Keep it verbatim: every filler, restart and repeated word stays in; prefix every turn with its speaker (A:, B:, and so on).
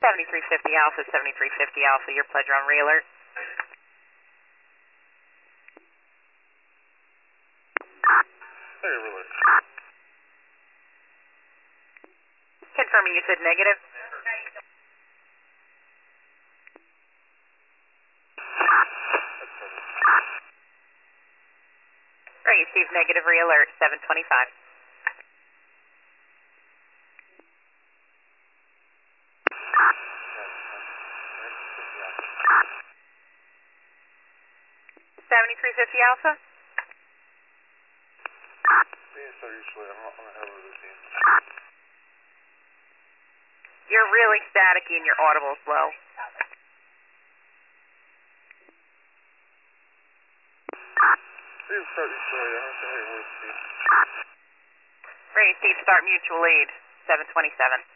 A: seventy-three fifty Alpha, seventy-three fifty Alpha, your pledge on re-alert.
B: Negative alert.
A: Confirming you said negative. Right, received negative re-alert, seven twenty-five. seventy-three fifty Alpha?
B: Being so usually, I'm on a hell of a routine.
A: You're really staticky and your audible's low.
B: Being so usually, I'm on a hell of a routine.
A: Ready, Steve, start mutual aid, seven twenty-seven.